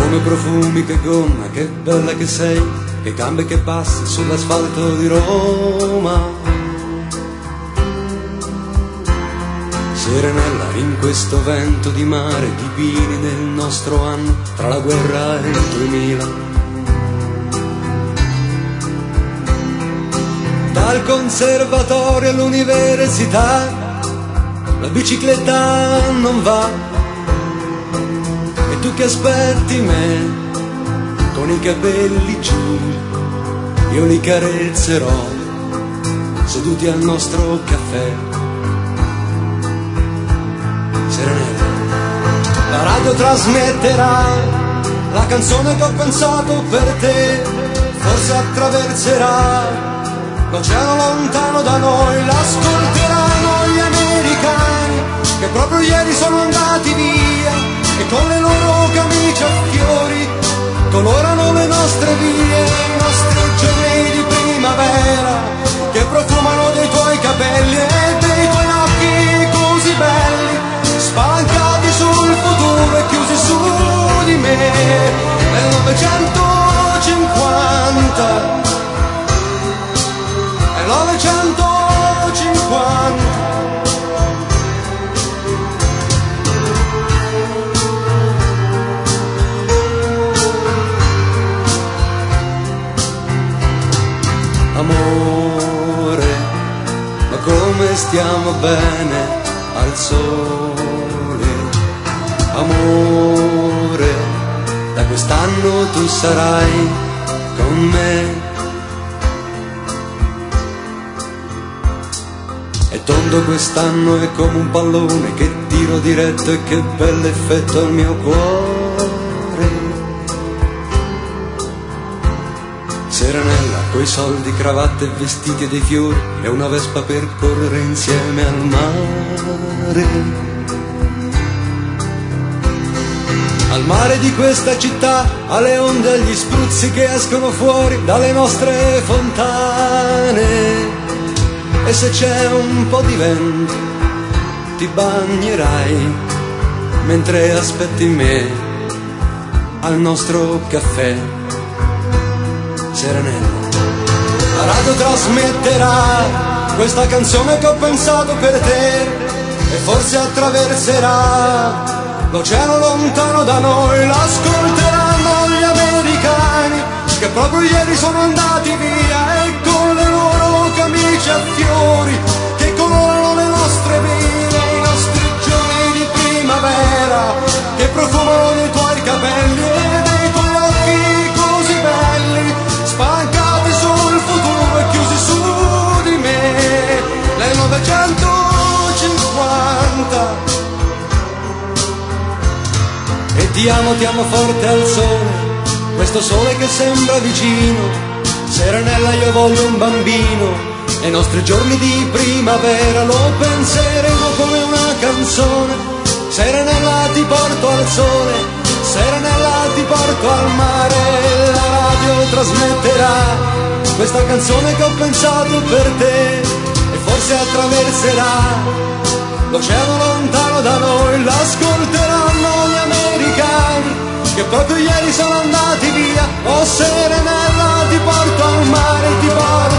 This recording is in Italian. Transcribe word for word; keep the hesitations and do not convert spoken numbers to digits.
come profumi, che gonna, che bella che sei, che gambe che passi sull'asfalto di Roma. Serenella in questo vento di mare, di pini del nostro anno, tra la guerra e il duemila. Dal conservatorio all'università la bicicletta non va, e tu che aspetti me con i capelli giù, io li carezzerò seduti al nostro caffè. Serenella, la radio trasmetterà la canzone che ho pensato per te, forse attraverserà l'oceano lontano da noi, l'ascolteranno gli americani che proprio ieri sono andati via e con le loro camicie a fiori colorano le nostre vie, i nostri giorni di primavera che profumano dei tuoi capelli e dei tuoi occhi così belli, spalancati sul futuro e chiusi su di me. Nel novecentocinquanta nel novecentocinquanta amore, ma come stiamo bene al sole, amore, da quest'anno tu sarai con me. È tondo quest'anno, è come un pallone che tiro diretto e che bell'effetto al mio cuore. Serenella, coi soldi, cravatte e vestiti dei fiori e una vespa per correre insieme al mare. Al mare di questa città, alle onde, agli spruzzi che escono fuori dalle nostre fontane. E se c'è un po' di vento ti bagnerai mentre aspetti me al nostro caffè. Serenella, la radio trasmetterà questa canzone che ho pensato per te e forse attraverserà l'oceano lontano da noi, l'ascolteranno gli americani che proprio ieri sono andati via e con le loro camicie a fiori che colorano le nostre vite, i nostri giorni di primavera che profumano dei tuoi capelli e dei tuoi occhi così belli, spalancati sul futuro e chiusi su di me. Nel novecentocinquanta e ti amo, ti amo forte al sole, questo sole che sembra vicino. Serenella, io voglio un bambino e i nostri giorni di primavera lo penseremo come una canzone. Serenella, ti porto al sole, Serenella, ti porto al mare. La radio trasmetterà questa canzone che ho pensato per te e forse attraverserà l'oceano lontano da noi, l'ascolteranno gli americani che proprio ieri sono andati via. Oh Serenella, ti porto al mare, ti porto